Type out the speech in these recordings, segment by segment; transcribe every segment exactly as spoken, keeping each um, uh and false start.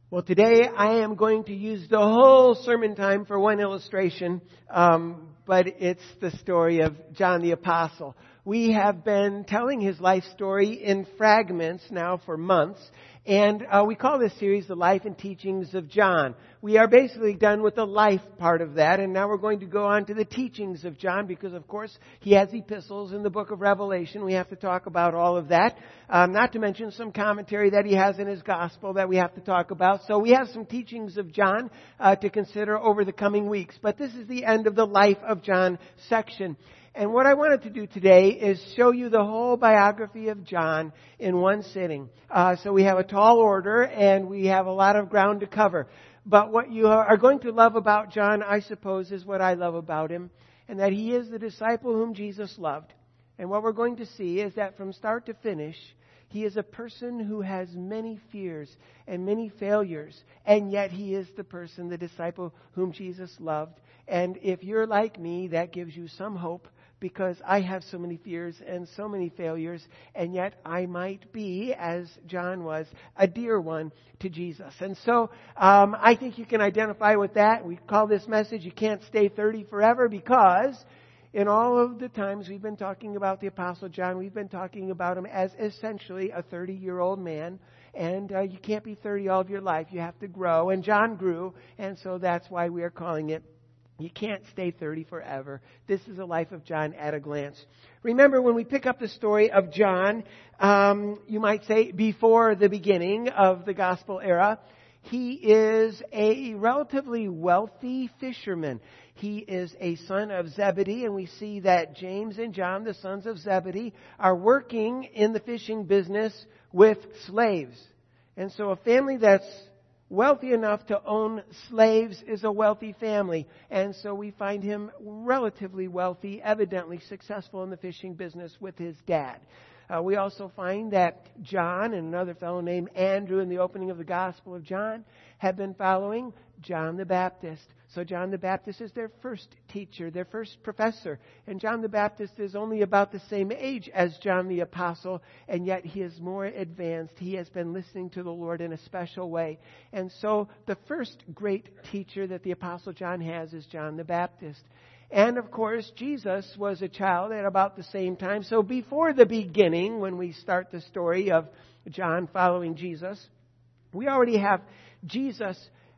Well, today I am going to use the whole sermon time for one illustration, um, but it's the story of John the Apostle. We have been telling his life story in fragments now for months, and uh, we call this series The Life and Teachings of John. We are basically done with the life part of that, and now we're going to go on to the teachings of John because, of course, he has epistles in the book of Revelation. We have to talk about all of that, um, not to mention some commentary that he has in his gospel that we have to talk about. So we have some teachings of John uh, to consider over the coming weeks. But this is the end of the Life of John section. And what I wanted to do today is show you the whole biography of John in one sitting. Uh, so we have a tall order and we have a lot of ground to cover. But what you are going to love about John, I suppose, is what I love about him, and that he is the disciple whom Jesus loved. And what we're going to see is that from start to finish, he is a person who has many fears and many failures, and yet he is the person, the disciple whom Jesus loved. And if you're like me, that gives you some hope, because I have so many fears and so many failures, and yet I might be, as John was, a dear one to Jesus. And so um, I think you can identify with that. We call this message, You Can't Stay thirty Forever, because in all of the times we've been talking about the Apostle John, we've been talking about him as essentially a thirty-year-old man. And uh, you can't be thirty all of your life. You have to grow. And John grew, and so that's why we are calling it You Can't Stay thirty Forever. This is the life of John at a glance. Remember, when we pick up the story of John, um, you might say before the beginning of the gospel era, he is a relatively wealthy fisherman. He is a son of Zebedee, and we see that James and John, the sons of Zebedee, are working in the fishing business with slaves. And so a family that's wealthy enough to own slaves is a wealthy family. And so we find him relatively wealthy, evidently successful in the fishing business with his dad. Uh, we also find that John and another fellow named Andrew in the opening of the Gospel of John have been following John the Baptist. So John the Baptist is their first teacher, their first professor. And John the Baptist is only about the same age as John the Apostle, and yet he is more advanced. He has been listening to the Lord in a special way. And so the first great teacher that the Apostle John has is John the Baptist. And of course, Jesus was a child at about the same time. So before the beginning, when we start the story of John following Jesus, we already have Jesus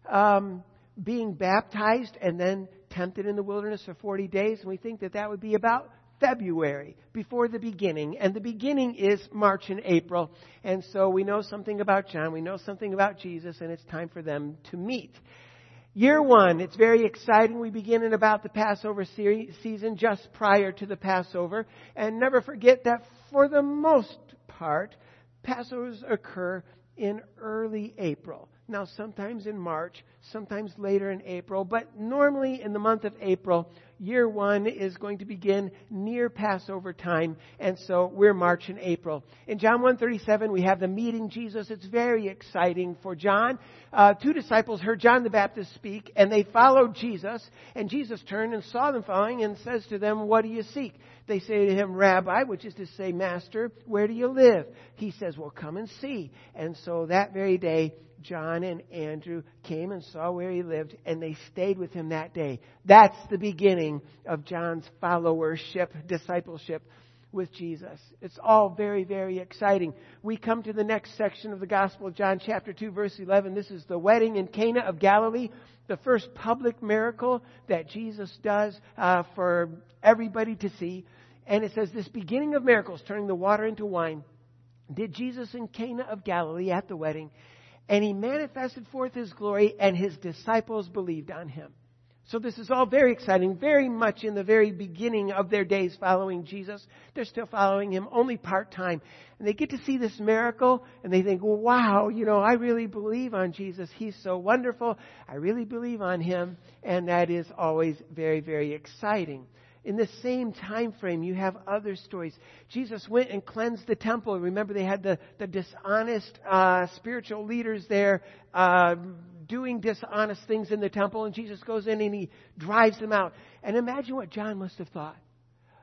um, being baptized and then tempted in the wilderness for forty days. And we think that that would be about February, before the beginning. And the beginning is March and April. And so we know something about John, we know something about Jesus, and it's time for them to meet. Year one, it's very exciting. We begin in about the Passover season, just prior to the Passover. And never forget that for the most part, Passovers occur in early April. Now, sometimes in March, sometimes later in April, but normally in the month of April, year one is going to begin near Passover time, and so we're March and April. In John one thirty-seven, we have the meeting Jesus. It's very exciting for John. Uh, two disciples heard John the Baptist speak, and they followed Jesus, and Jesus turned and saw them following and says to them, "What do you seek?" They say to him, "Rabbi," which is to say, "Master, where do you live?" He says, "Well, come and see." And so that very day, John and Andrew came and saw where he lived, and they stayed with him that day. That's the beginning of John's followership, discipleship with Jesus. It's all very, very exciting. We come to the next section of the Gospel of John, chapter two, verse eleven. This is the wedding in Cana of Galilee, the first public miracle that Jesus does uh, for everybody to see. And it says, this beginning of miracles, turning the water into wine, did Jesus in Cana of Galilee at the wedding. And he manifested forth his glory, and his disciples believed on him. So this is all very exciting, very much in the very beginning of their days following Jesus. They're still following him, only part-time. And they get to see this miracle, and they think, well, wow, you know, I really believe on Jesus. He's so wonderful. I really believe on him. And that is always very, very exciting. In the same time frame, you have other stories. Jesus went and cleansed the temple. Remember, they had the, the dishonest uh, spiritual leaders there uh, doing dishonest things in the temple. And Jesus goes in and he drives them out. And imagine what John must have thought.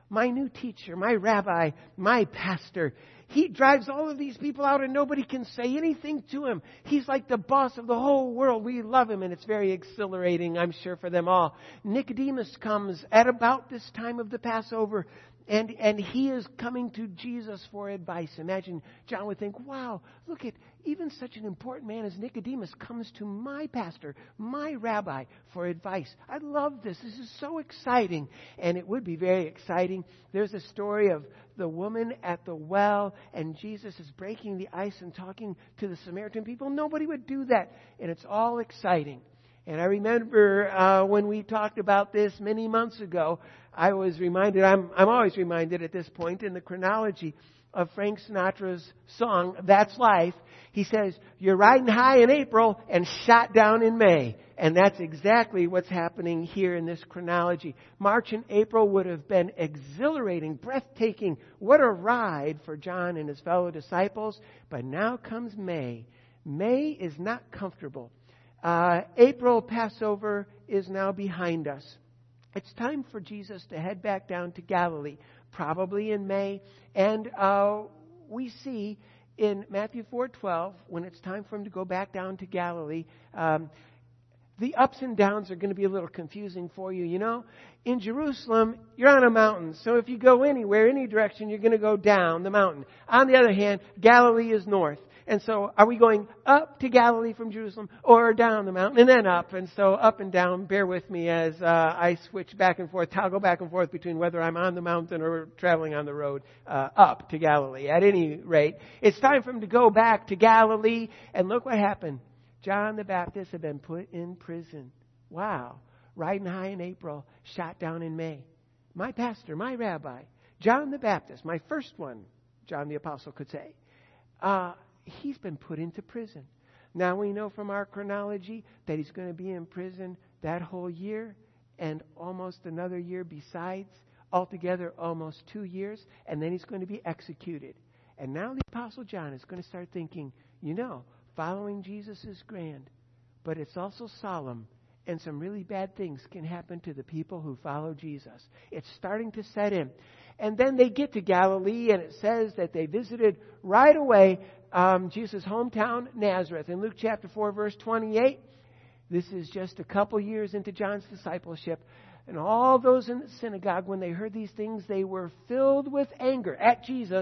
my new teacher, my rabbi, my pastor. He drives all of these people out and nobody can say anything to him. He's like the boss of the whole world. We love him and it's very exhilarating, I'm sure, for them all. Nicodemus comes at about this time of the Passover and, and he is coming to Jesus for advice. Imagine John would think, wow, look at even such an important man as Nicodemus comes to my pastor, my rabbi, for advice. I love this. This is so exciting. And it would be very exciting. There's a story of the woman at the well, and Jesus is breaking the ice and talking to the Samaritan people. Nobody would do that. And it's all exciting. And I remember uh, when we talked about this many months ago, I was reminded, I'm, I'm always reminded at this point in the chronology of Frank Sinatra's song, That's Life. He says, you're riding high in April and shot down in May. And that's exactly what's happening here in this chronology. March and April would have been exhilarating, breathtaking. What a ride for John and his fellow disciples. But now comes May. May is not comfortable. Uh, April Passover is now behind us. It's time for Jesus to head back down to Galilee, probably in May. And uh, we see in Matthew four twelve, when it's time for him to go back down to Galilee, um, the ups and downs are going to be a little confusing for you. You know, in Jerusalem, you're on a mountain. So if you go anywhere, any direction, you're going to go down the mountain. On the other hand, Galilee is north. And so are we going up to Galilee from Jerusalem or down the mountain and then up? And so up and down, bear with me as uh, I switch back and forth, toggle back and forth between whether I'm on the mountain or traveling on the road uh, up to Galilee. At any rate, it's time for him to go back to Galilee. And look what happened. John the Baptist had been put in prison. Wow. Riding high in April, shot down in May. My pastor, my rabbi, John the Baptist, my first one, John the Apostle could say, uh, he's been put into prison. Now we know from our chronology that he's going to be in prison that whole year and almost another year besides, altogether almost two years, and then he's going to be executed. And now the Apostle John is going to start thinking, you know, following Jesus is grand, but it's also solemn, and some really bad things can happen to the people who follow Jesus. It's starting to set in. And then they get to Galilee, and it says that they visited right away um, Jesus' hometown, Nazareth. In Luke chapter four, verse twenty-eight, this is just a couple years into John's discipleship. And all those in the synagogue, when they heard these things, they were filled with anger at Jesus.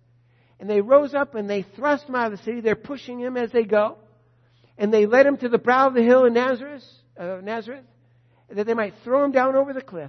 And they rose up and they thrust him out of the city. They're pushing him as they go. And they led him to the brow of the hill in Nazareth, uh, Nazareth, that they might throw him down over the cliff.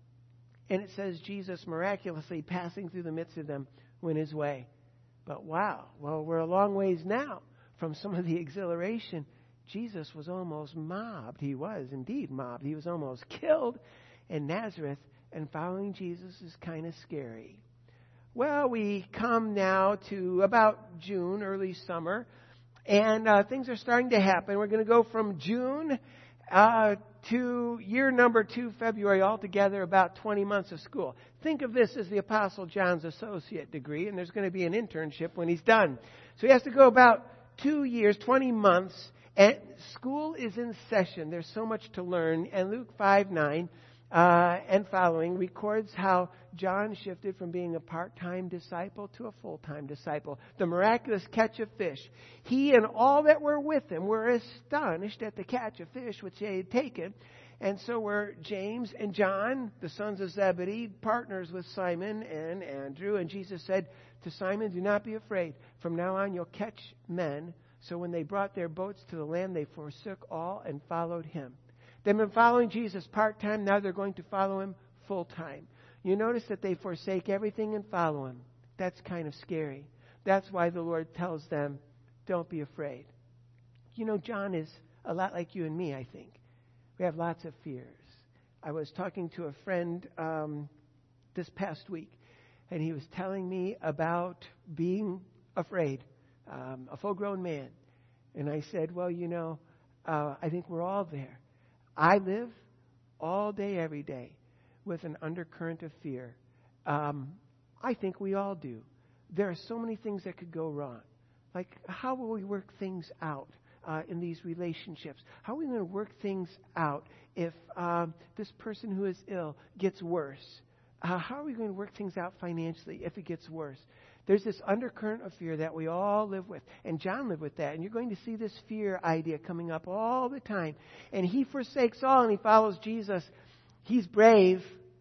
And it says Jesus miraculously passing through the midst of them went his way. But wow, well, we're a long ways now from some of the exhilaration. Jesus was almost mobbed. He was indeed mobbed. He was almost killed in Nazareth. And following Jesus is kind of scary. Well, we come now to about June, early summer, and uh, things are starting to happen. We're going to go from June uh, to year number two, February, altogether about twenty months of school. Think of this as the Apostle John's associate degree, and there's going to be an internship when he's done. So he has to go about two years, twenty months, and school is in session. There's so much to learn, and Luke five nine uh, and following records how John shifted from being a part-time disciple to a full-time disciple. The miraculous catch of fish. He and all that were with him were astonished at the catch of fish which they had taken. And so were James and John, the sons of Zebedee, partners with Simon and Andrew. And Jesus said to Simon, do not be afraid. From now on you'll catch men. So when they brought their boats to the land, they forsook all and followed him. They've been following Jesus part-time. Now they're going to follow him full-time. You notice that they forsake everything and follow him. That's kind of scary. That's why the Lord tells them, don't be afraid. You know, John is a lot like you and me, I think. We have lots of fears. I was talking to a friend um, this past week, and he was telling me about being afraid, um, a full-grown man. And I said, well, you know, uh, I think we're all there. I live all day, every day, with an undercurrent of fear. Um, I think we all do. There are so many things that could go wrong. Like, how will we work things out uh, in these relationships? How are we going to work things out if um, this person who is ill gets worse? uh, how are we going to work things out financially if it gets worse? There's this undercurrent of fear that we all live with. And John lived with that. And you're going to see this fear idea coming up all the time. And he forsakes all and he follows Jesus. He's brave,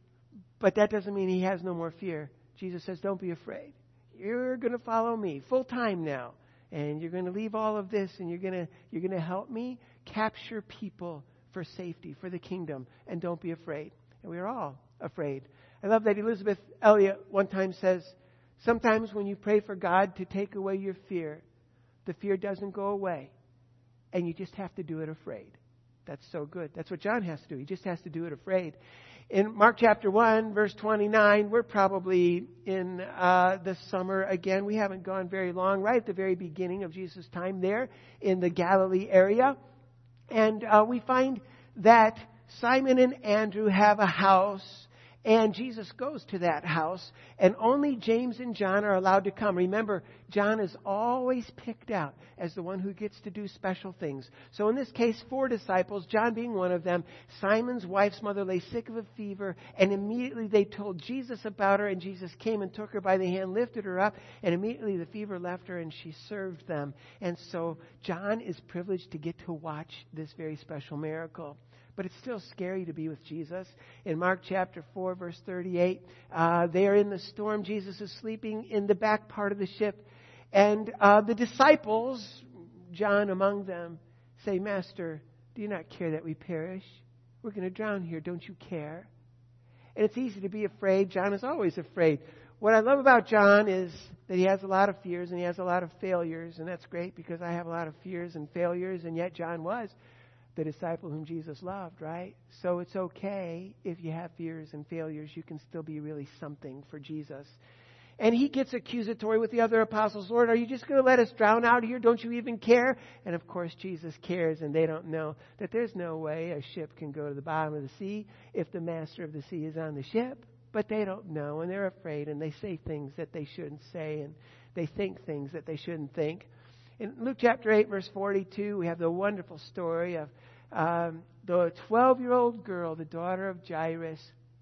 but that doesn't mean he has no more fear. Jesus says, don't be afraid. You're going to follow me full time now. And you're going to leave all of this and you're going to you're going to help me capture people for safety, for the kingdom. And don't be afraid. And we're all afraid. I love that Elizabeth Elliot one time says, sometimes when you pray for God to take away your fear, the fear doesn't go away. And you just have to do it afraid. That's so good. That's what John has to do. He just has to do it afraid. In Mark chapter one, verse twenty-nine, we're probably in uh, the summer again. We haven't gone very long, right at the very beginning of Jesus' time there in the Galilee area. And uh, we find that Simon and Andrew have a house. And Jesus goes to that house, and only James and John are allowed to come. Remember, John is always picked out as the one who gets to do special things. So in this case, four disciples, John being one of them, Simon's wife's mother lay sick of a fever, and immediately they told Jesus about her, and Jesus came and took her by the hand, lifted her up, and immediately the fever left her, and she served them. And so John is privileged to get to watch this very special miracle. But it's still scary to be with Jesus. In Mark chapter four, verse thirty-eight, uh, they are in the storm. Jesus is sleeping in the back part of the ship. And uh, the disciples, John among them, say, Master, do you not care that we perish? We're going to drown here. Don't you care? And it's easy to be afraid. John is always afraid. What I love about John is that he has a lot of fears and he has a lot of failures. And that's great because I have a lot of fears and failures. And yet John was the disciple whom Jesus loved, right? So it's okay if you have fears and failures. You can still be really something for Jesus. And he gets accusatory with the other apostles. Lord, are you just going to let us drown out here? Don't you even care? And of course, Jesus cares, and they don't know that there's no way a ship can go to the bottom of the sea if the master of the sea is on the ship. But they don't know, and they're afraid, and they say things that they shouldn't say, and they think things that they shouldn't think. In Luke chapter eight, verse forty-two, we have the wonderful story of um, the twelve-year-old girl, the daughter of Jairus.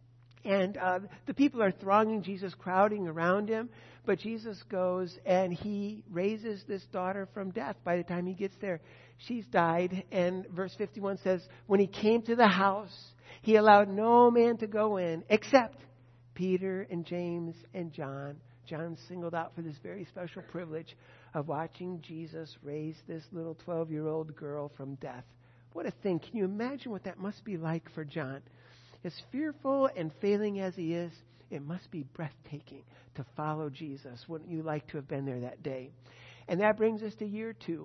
And uh, the people are thronging Jesus, crowding around him. But Jesus goes and he raises this daughter from death. By the time he gets there, she's died. And verse fifty-one says, when he came to the house, he allowed no man to go in except Peter and James and John. John singled out for this very special privilege of watching Jesus raise this little twelve-year-old girl from death. What a thing. Can you imagine what that must be like for John? As fearful and failing as he is, it must be breathtaking to follow Jesus. Wouldn't you like to have been there that day? And that brings us to year two.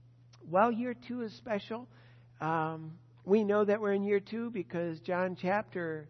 Well, year two is special. Um, we know that we're in year two because John chapter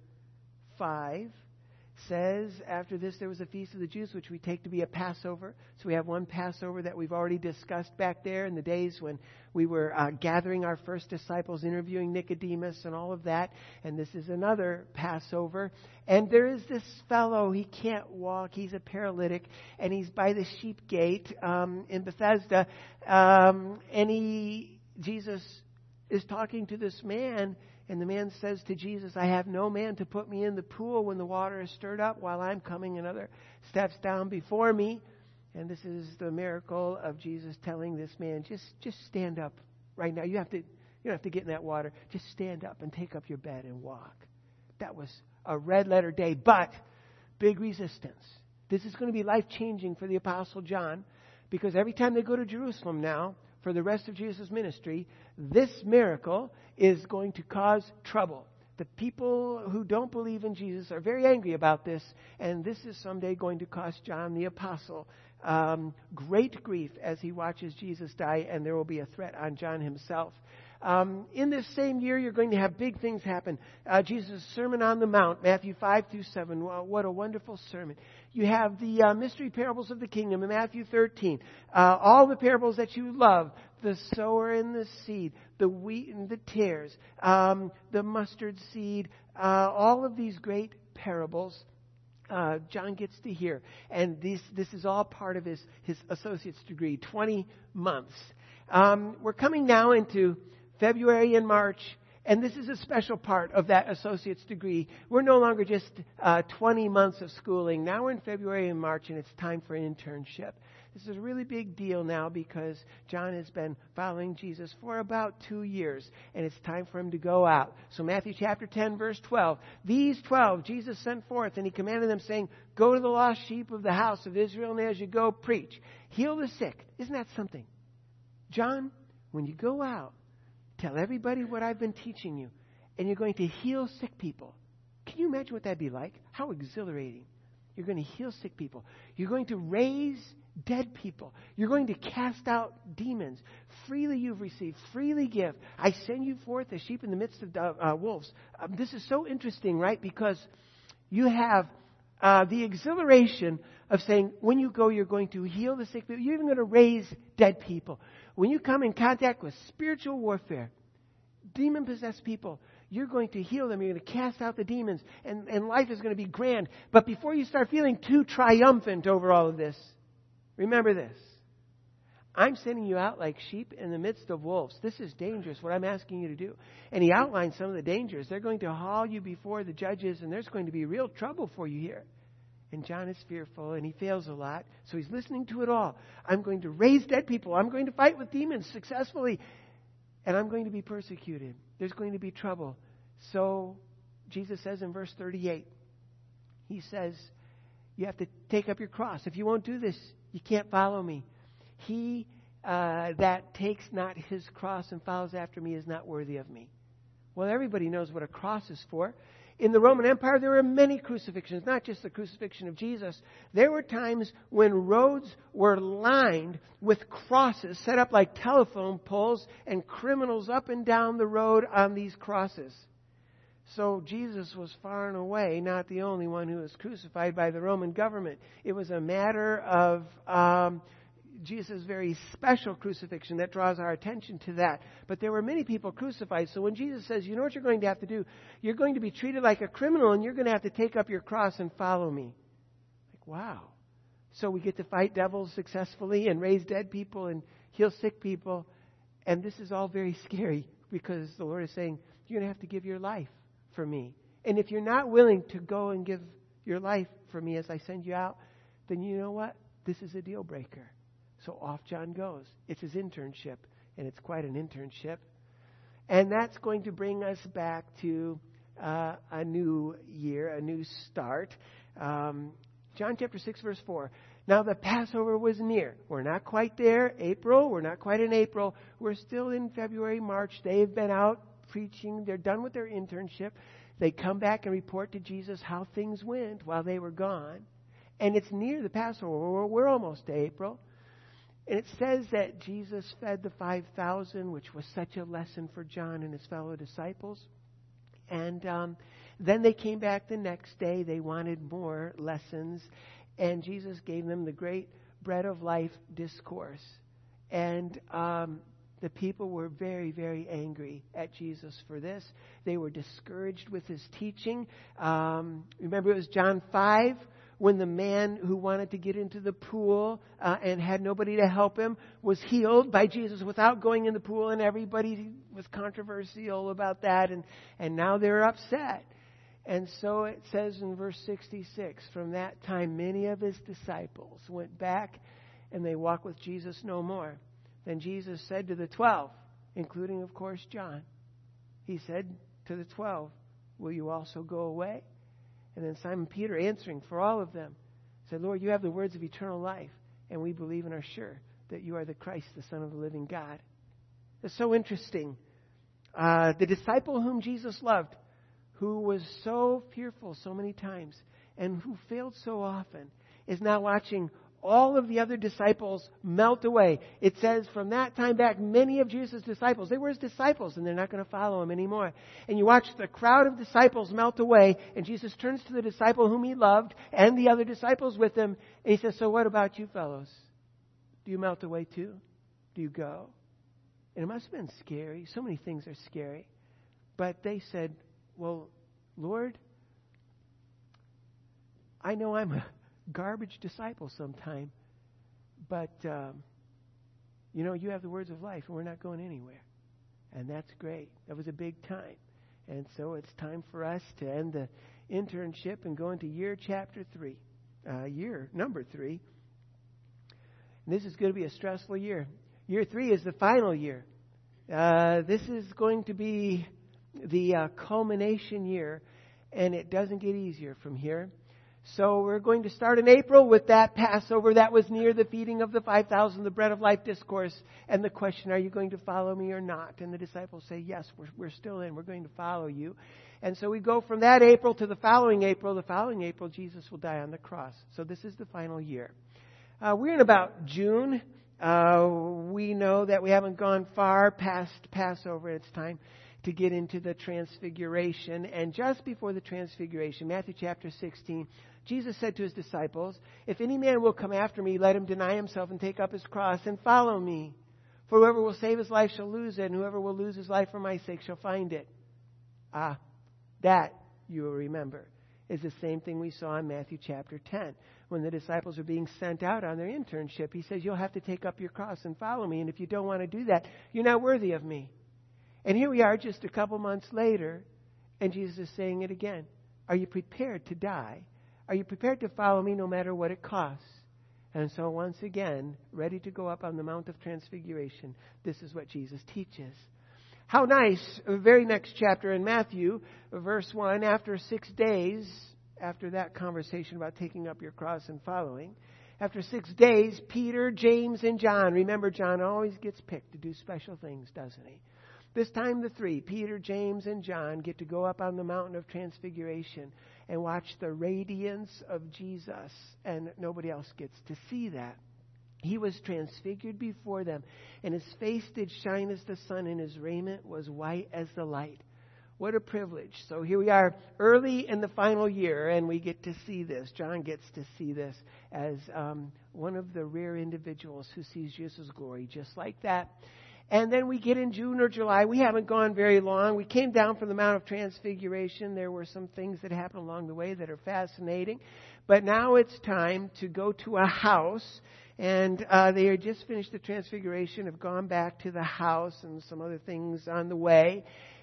five says, after this there was a feast of the Jews, which we take to be a Passover. So we have one Passover that we've already discussed back there in the days when we were uh, gathering our first disciples, interviewing Nicodemus and all of that. And this is another Passover. And there is this fellow, he can't walk, he's a paralytic, and he's by the sheep gate um, in Bethesda. Um, and he, Jesus is talking to this man. And the man says to Jesus, I have no man to put me in the pool when the water is stirred up while I'm coming. Another steps down before me. And this is the miracle of Jesus telling this man, just just stand up right now. You have to you don't have to get in that water. Just stand up and take up your bed and walk. That was a red letter day, but big resistance. This is going to be life-changing for the Apostle John, because every time they go to Jerusalem now, for the rest of Jesus' ministry, this miracle is going to cause trouble. The people who don't believe in Jesus are very angry about this, and this is someday going to cost John the Apostle um, great grief as he watches Jesus die, and there will be a threat on John himself. Um, in this same year, you're going to have big things happen. Uh, Jesus' Sermon on the Mount, Matthew five through seven. Wow, what a wonderful sermon. You have the uh, mystery parables of the kingdom in Matthew thirteen. Uh, all the parables that you love. The sower and the seed, the wheat and the tares, um, the mustard seed, uh, all of these great parables uh, John gets to hear. And this, this is all part of his, his associate's degree, twenty months. Um, we're coming now into February and March, And this is a special part of that associate's degree. We're no longer just uh, twenty months of schooling. Now we're in February and March, and it's time for an internship. This is a really big deal now because John has been following Jesus for about two years, and it's time for him to go out. So Matthew chapter ten, verse twelve. These twelve Jesus sent forth, and he commanded them, saying, "Go to the lost sheep of the house of Israel, and as you go, preach. Heal the sick." Isn't that something? John, when you go out, tell everybody what I've been teaching you, and you're going to heal sick people. Can you imagine what that'd be like? How exhilarating. You're going to heal sick people. You're going to raise dead people. You're going to cast out demons. Freely you've received, freely give. I send you forth as sheep in the midst of uh, wolves. Um, this is so interesting, right? Because you have uh, the exhilaration of saying, when you go, you're going to heal the sick people. You're even going to raise dead people. When you come in contact with spiritual warfare, demon-possessed people, you're going to heal them. You're going to cast out the demons. And, and life is going to be grand. But before you start feeling too triumphant over all of this, remember this. I'm sending you out like sheep in the midst of wolves. This is dangerous, what I'm asking you to do. And he outlined some of the dangers. They're going to haul you before the judges, and there's going to be real trouble for you here. And John is fearful, and he fails a lot. So he's listening to it all. I'm going to raise dead people. I'm going to fight with demons successfully. And I'm going to be persecuted. There's going to be trouble. So Jesus says in verse thirty-eight, he says, you have to take up your cross. If you won't do this, you can't follow me. He uh, that takes not his cross and follows after me is not worthy of me. Well, everybody knows what a cross is for. In the Roman Empire, there were many crucifixions, not just the crucifixion of Jesus. There were times when roads were lined with crosses set up like telephone poles and criminals up and down the road on these crosses. So Jesus was far and away not the only one who was crucified by the Roman government. It was a matter of um, Jesus' very special crucifixion that draws our attention to that. But there were many people crucified. So when Jesus says, you know what you're going to have to do? You're going to be treated like a criminal, and you're going to have to take up your cross and follow me. Like, wow. So we get to fight devils successfully and raise dead people and heal sick people. And this is all very scary because the Lord is saying, you're going to have to give your life for me. And if you're not willing to go and give your life for me as I send you out, then you know what? This is a deal breaker. So off John goes. It's his internship, and it's quite an internship. And that's going to bring us back to uh, a new year, a new start. Um, John chapter six, verse four. Now the Passover was near. We're not quite there. April. We're not quite in April. We're still in February, March. They've been out preaching. They're done with their internship. They come back and report to Jesus how things went while they were gone. And it's near the Passover. We're, we're almost to April. And it says that Jesus fed the five thousand, which was such a lesson for John and his fellow disciples. And um, then they came back the next day. They wanted more lessons. And Jesus gave them the great bread of life discourse. And um, the people were very, very angry at Jesus for this. They were discouraged with his teaching. Um, remember, it was John five. When the man who wanted to get into the pool uh, and had nobody to help him was healed by Jesus without going in the pool, and everybody was controversial about that, and, and now they're upset. And so it says in verse sixty-six, from that time many of his disciples went back and they walked with Jesus no more. Then Jesus said to the twelve, including, of course, John, he said to the twelve, will you also go away? And then Simon Peter, answering for all of them, said, Lord, you have the words of eternal life, and we believe and are sure that you are the Christ, the Son of the living God. It's so interesting. Uh, the disciple whom Jesus loved, who was so fearful so many times, and who failed so often, is now watching all of the other disciples melt away. It says from that time back, many of Jesus' disciples, they were his disciples, and they're not going to follow him anymore. And you watch the crowd of disciples melt away, and Jesus turns to the disciple whom he loved and the other disciples with him, and he says, so what about you fellows? Do you melt away too? Do you go? And it must have been scary. So many things are scary. But they said, well, Lord, I know I'm a garbage disciple sometime, but um, you know, you have the words of life, and we're not going anywhere. And that's great. That was a big time. And so it's time for us to end the internship and go into year chapter three, uh, year number three. And this is going to be a stressful year. Year three is the final year. Uh, this is going to be the uh, culmination year, and it doesn't get easier from here. So we're going to start in April with that Passover. That was near the feeding of the five thousand, the Bread of Life discourse, and the question, are you going to follow me or not? And the disciples say, yes, we're, we're still in. We're going to follow you. And so we go from that April to the following April. The following April, Jesus will die on the cross. So this is the final year. Uh, we're in about June. Uh, we know that we haven't gone far past Passover. It's time to get into the Transfiguration. And just before the Transfiguration, Matthew chapter sixteen, Jesus said to his disciples, if any man will come after me, let him deny himself and take up his cross and follow me. For whoever will save his life shall lose it, and whoever will lose his life for my sake shall find it. Ah, that, you will remember, is the same thing we saw in Matthew chapter ten. When the disciples are being sent out on their internship, he says, you'll have to take up your cross and follow me. And if you don't want to do that, you're not worthy of me. And here we are just a couple months later, and Jesus is saying it again. Are you prepared to die? Are you prepared to follow me no matter what it costs? And so once again, ready to go up on the Mount of Transfiguration, this is what Jesus teaches. How nice, the very next chapter in Matthew, verse one, after six days, after that conversation about taking up your cross and following, after six days, Peter, James, and John, remember John always gets picked to do special things, doesn't he? This time the three, Peter, James, and John, get to go up on the mountain of Transfiguration and watch the radiance of Jesus, and nobody else gets to see that. He was transfigured before them, and his face did shine as the sun, and his raiment was white as the light. What a privilege. So here we are early in the final year, and we get to see this. John gets to see this as um, one of the rare individuals who sees Jesus' glory just like that. And then we get in June or July. We haven't gone very long. We came down from the Mount of Transfiguration. There were some things that happened along the way that are fascinating. But now it's time to go to a house. And uh, they had just finished the Transfiguration, have gone back to the house and some other things on the way.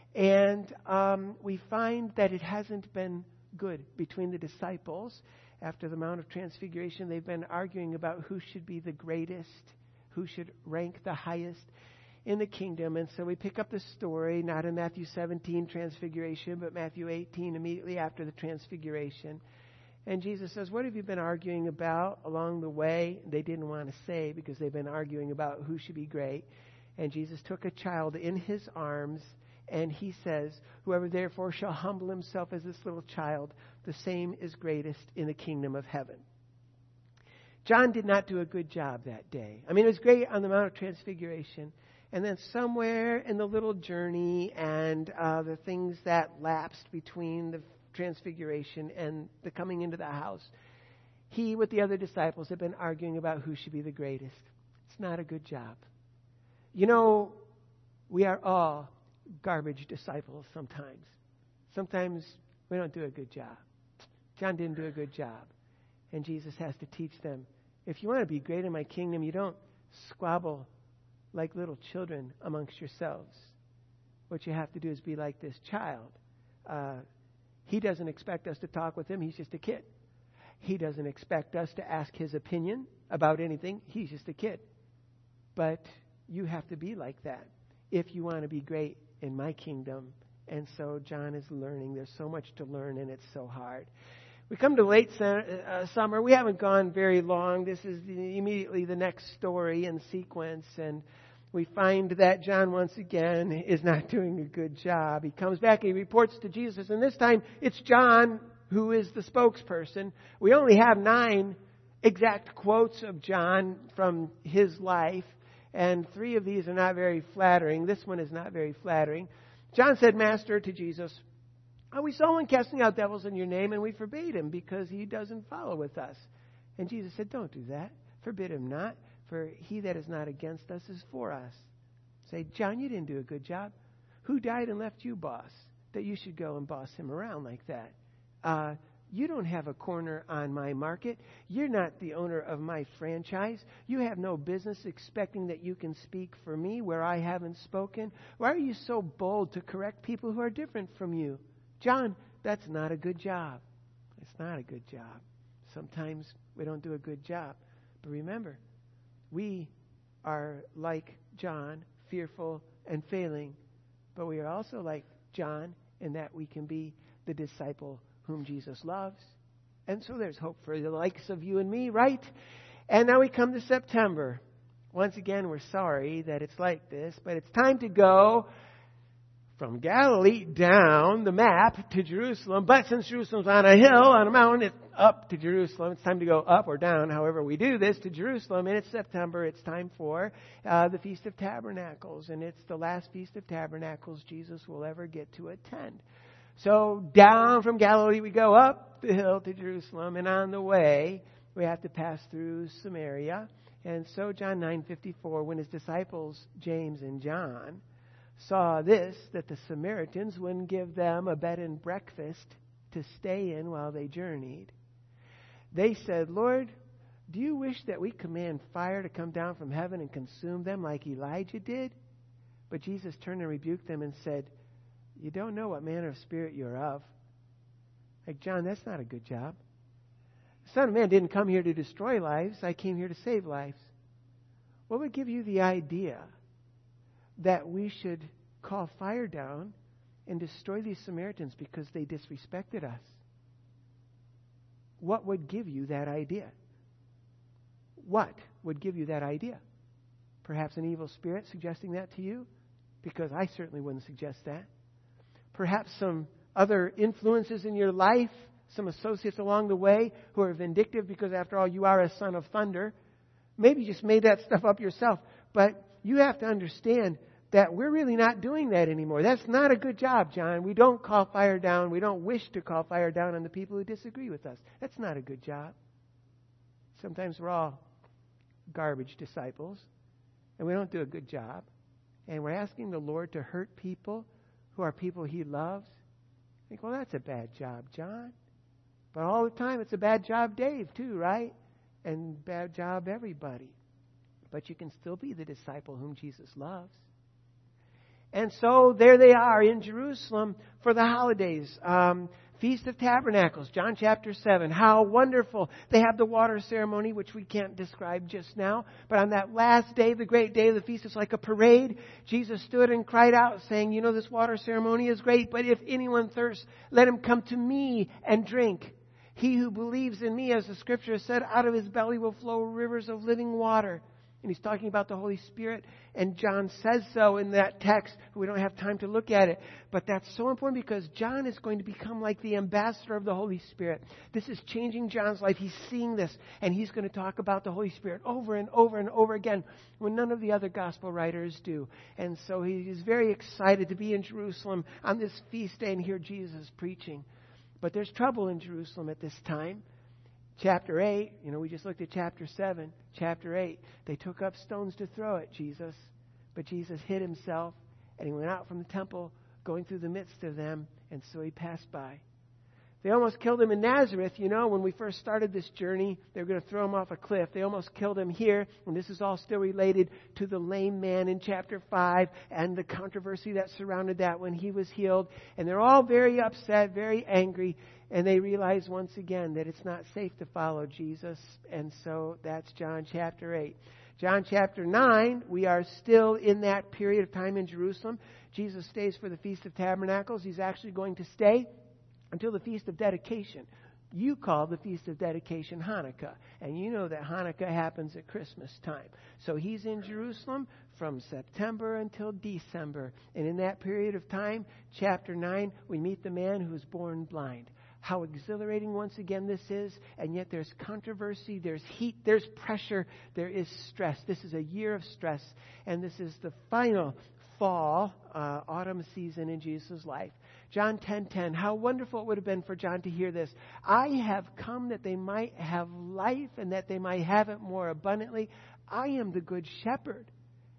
And um, we find that it hasn't been good between the disciples. After the Mount of Transfiguration, they've been arguing about who should be the greatest, who should rank the highest in the kingdom. And so we pick up the story, not in Matthew seventeen, Transfiguration, but Matthew eighteen, immediately after the Transfiguration. And Jesus says, what have you been arguing about along the way? They didn't want to say because they've been arguing about who should be great. And Jesus took a child in his arms, and he says, whoever therefore shall humble himself as this little child, the same is greatest in the kingdom of heaven. John did not do a good job that day. I mean, it was great on the Mount of Transfiguration. And then somewhere in the little journey and uh, the things that lapsed between the Transfiguration and the coming into the house, he, with the other disciples, had been arguing about who should be the greatest. It's not a good job. You know, we are all garbage disciples sometimes. Sometimes we don't do a good job. John didn't do a good job. And Jesus has to teach them, if you want to be great in my kingdom, you don't squabble like little children amongst yourselves. What you have to do is be like this child. Uh, he doesn't expect us to talk with him. He's just a kid. He doesn't expect us to ask his opinion about anything. He's just a kid. But you have to be like that if you want to be great in my kingdom. And so John is learning. There's so much to learn, and it's so hard. We come to late uh, summer. We haven't gone very long. This is the, immediately the next story in sequence. And we find that John, once again, is not doing a good job. He comes back, he reports to Jesus. And this time, it's John who is the spokesperson. We only have nine exact quotes of John from his life. And three of these are not very flattering. This one is not very flattering. John said, Master, to Jesus, oh, we saw one casting out devils in your name, and we forbade him because he doesn't follow with us. And Jesus said, don't do that. Forbid him not, for he that is not against us is for us. Say, John, you didn't do a good job. Who died and left you boss, that you should go and boss him around like that? Uh, You don't have a corner on my market. You're not the owner of my franchise. You have no business expecting that you can speak for me where I haven't spoken. Why are you so bold to correct people who are different from you? John, that's not a good job. It's not a good job. Sometimes we don't do a good job. But remember, we are like John, fearful and failing. But we are also like John in that we can be the disciple whom Jesus loves. And so there's hope for the likes of you and me, right? And now we come to September. Once again, we're sorry that it's like this, but it's time to go from Galilee down the map to Jerusalem. But since Jerusalem's on a hill, on a mountain, it's up to Jerusalem. It's time to go up or down, however we do this, to Jerusalem. And it's September. It's time for uh, the Feast of Tabernacles. And it's the last Feast of Tabernacles Jesus will ever get to attend. So down from Galilee we go up the hill to Jerusalem, and on the way we have to pass through Samaria. And so John nine fifty-four, when his disciples James and John saw this, that the Samaritans wouldn't give them a bed and breakfast to stay in while they journeyed, they said, Lord, do you wish that we command fire to come down from heaven and consume them like Elijah did? But Jesus turned and rebuked them and said, you don't know what manner of spirit you're of. Like, John, that's not a good job. The Son of Man didn't come here to destroy lives. I came here to save lives. What would give you the idea that we should call fire down and destroy these Samaritans because they disrespected us? What would give you that idea? What would give you that idea? Perhaps an evil spirit suggesting that to you? Because I certainly wouldn't suggest that. Perhaps some other influences in your life, some associates along the way who are vindictive because, after all, you are a son of thunder. Maybe you just made that stuff up yourself. But you have to understand that we're really not doing that anymore. That's not a good job, John. We don't call fire down. We don't wish to call fire down on the people who disagree with us. That's not a good job. Sometimes we're all garbage disciples, and we don't do a good job. And we're asking the Lord to hurt people who are people He loves. I think, well, that's a bad job, John. But all the time, it's a bad job, Dave, too, right? And bad job, everybody. But you can still be the disciple whom Jesus loves. And so there they are in Jerusalem for the holidays. Um, Feast of Tabernacles, John chapter seven. How wonderful. They have the water ceremony, which we can't describe just now. But on that last day, the great day of the feast, it's like a parade. Jesus stood and cried out, saying, you know, this water ceremony is great, but if anyone thirsts, let him come to me and drink. He who believes in me, as the scripture said, out of his belly will flow rivers of living water. And he's talking about the Holy Spirit. And John says so in that text. We don't have time to look at it. But that's so important because John is going to become like the ambassador of the Holy Spirit. This is changing John's life. He's seeing this. And he's going to talk about the Holy Spirit over and over and over again when none of the other gospel writers do. And so he is very excited to be in Jerusalem on this feast day and hear Jesus preaching. But there's trouble in Jerusalem at this time. Chapter eight, you know, we just looked at chapter seven. Chapter eight, they took up stones to throw at Jesus. But Jesus hid himself, and he went out from the temple, going through the midst of them, and so he passed by. They almost killed him in Nazareth, you know, when we first started this journey. They were going to throw him off a cliff. They almost killed him here, and this is all still related to the lame man in chapter five and the controversy that surrounded that when he was healed. And they're all very upset, very angry, and they realize once again that it's not safe to follow Jesus. And so that's John chapter eight. John chapter nine, we are still in that period of time in Jerusalem. Jesus stays for the Feast of Tabernacles. He's actually going to stay until the Feast of Dedication. You call the Feast of Dedication Hanukkah. And you know that Hanukkah happens at Christmas time. So he's in Jerusalem from September until December. And in that period of time, chapter nine, we meet the man who was born blind. How exhilarating once again this is. And yet there's controversy, there's heat, there's pressure, there is stress. This is a year of stress. And this is the final fall, uh, autumn season in Jesus' life. John ten ten, how wonderful it would have been for John to hear this. I have come that they might have life and that they might have it more abundantly. I am the good shepherd.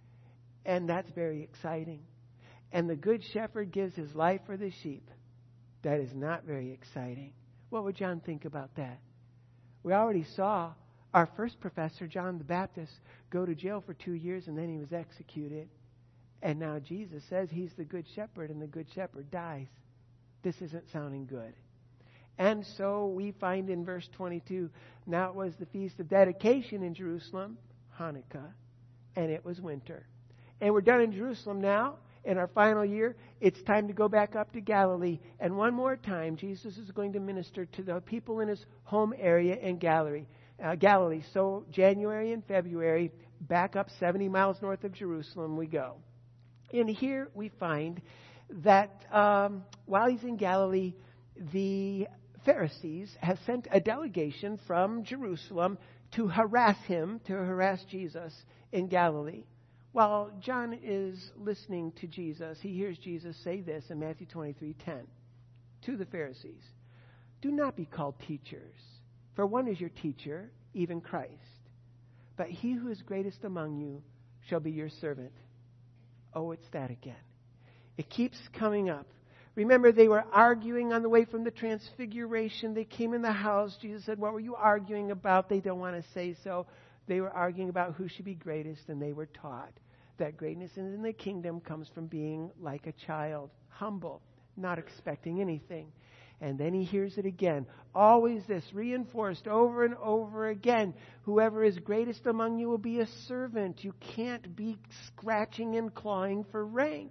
And that's very exciting. And the good shepherd gives his life for the sheep. That is not very exciting. What would John think about that? We already saw our first professor, John the Baptist, go to jail for two years and then he was executed. And now Jesus says he's the good shepherd and the good shepherd dies. This isn't sounding good. And so we find in verse twenty-two, now it was the feast of dedication in Jerusalem, Hanukkah, and it was winter. And we're done in Jerusalem now. In our final year, it's time to go back up to Galilee. And one more time, Jesus is going to minister to the people in his home area in Galilee. Uh, Galilee. So January and February, back up seventy miles north of Jerusalem we go. And here we find that um, while he's in Galilee, the Pharisees have sent a delegation from Jerusalem to harass him, to harass Jesus in Galilee. While John is listening to Jesus, he hears Jesus say this in Matthew twenty-three ten to the Pharisees. Do not be called teachers, for one is your teacher, even Christ. But he who is greatest among you shall be your servant. Oh, it's that again. It keeps coming up. Remember, they were arguing on the way from the transfiguration. They came in the house. Jesus said, what were you arguing about? They don't want to say so. They were arguing about who should be greatest, and they were taught that greatness in the kingdom comes from being like a child, humble, not expecting anything. And then he hears it again. Always this reinforced over and over again. Whoever is greatest among you will be a servant. You can't be scratching and clawing for rank.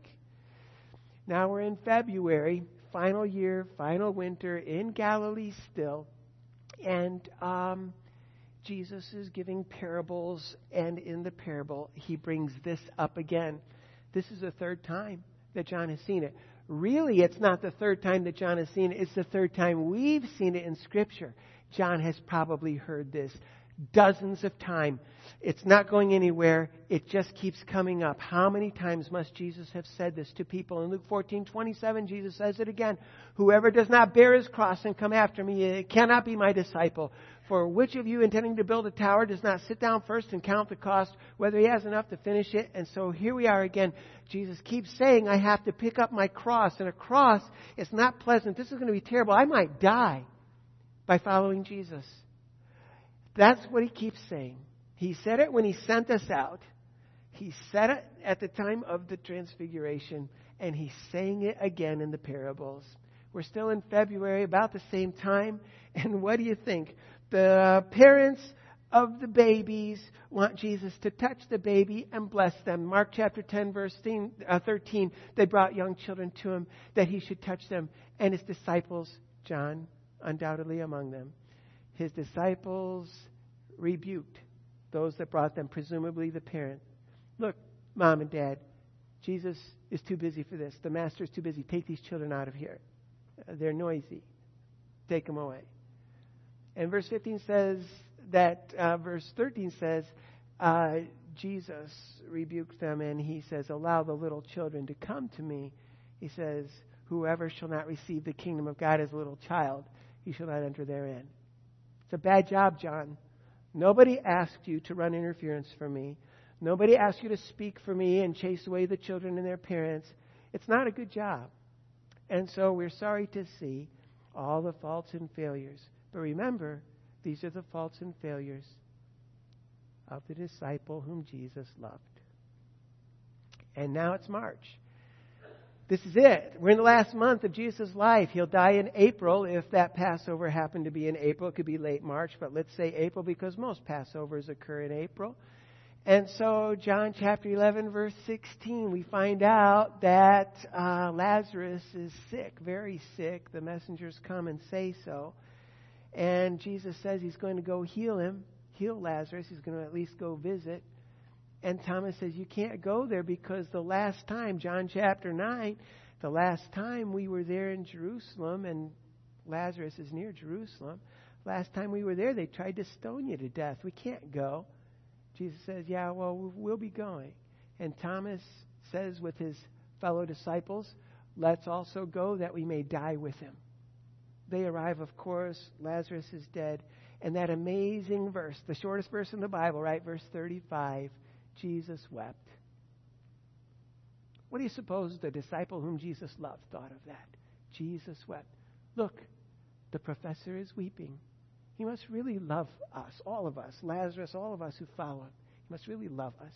Now we're in February, final year, final winter in Galilee still. And um, Jesus is giving parables. And in the parable, he brings this up again. This is the third time that John has seen it. Really, it's not the third time that John has seen it. It's the third time we've seen it in Scripture. John has probably heard this dozens of times. It's not going anywhere. It just keeps coming up. How many times must Jesus have said this to people? In Luke fourteen twenty-seven, Jesus says it again. Whoever does not bear his cross and come after me, it cannot be my disciple. For which of you intending to build a tower does not sit down first and count the cost, whether he has enough to finish it? And so here we are again. Jesus keeps saying, I have to pick up my cross. And a cross is not pleasant. This is going to be terrible. I might die by following Jesus. That's what he keeps saying. He said it when he sent us out. He said it at the time of the transfiguration. And he's saying it again in the parables. We're still in February, about the same time. And what do you think? The parents of the babies want Jesus to touch the baby and bless them. Mark chapter ten, verse thirteen, they brought young children to him that he should touch them. And his disciples, John, undoubtedly among them, his disciples rebuked those that brought them, presumably the parent. Look, mom and dad, Jesus is too busy for this. The master is too busy. Take these children out of here. They're noisy. Take them away. And verse fifteen says that, uh, verse thirteen says, uh, Jesus rebuked them and he says, allow the little children to come to me. He says, whoever shall not receive the kingdom of God as a little child, he shall not enter therein. It's a bad job, John. Nobody asked you to run interference for me. Nobody asked you to speak for me and chase away the children and their parents. It's not a good job. And so we're sorry to see all the faults and failures. But remember, these are the faults and failures of the disciple whom Jesus loved. And now it's March. This is it. We're in the last month of Jesus' life. He'll die in April. If that Passover happened to be in April, it could be late March, but let's say April because most Passovers occur in April. And so John chapter eleven, verse sixteen, we find out that uh, Lazarus is sick, very sick. The messengers come and say so. And Jesus says he's going to go heal him, heal Lazarus. He's going to at least go visit. And Thomas says, you can't go there because the last time, John chapter nine, the last time we were there in Jerusalem, and Lazarus is near Jerusalem, last time we were there, they tried to stone you to death. We can't go. Jesus says, yeah, well, we'll be going. And Thomas says with his fellow disciples, let's also go that we may die with him. They arrive, of course, Lazarus is dead. And that amazing verse, the shortest verse in the Bible, right? Verse thirty-five, Jesus wept. What do you suppose the disciple whom Jesus loved thought of that? Jesus wept. Look, the professor is weeping. He must really love us, all of us, Lazarus, all of us who follow him. He must really love us.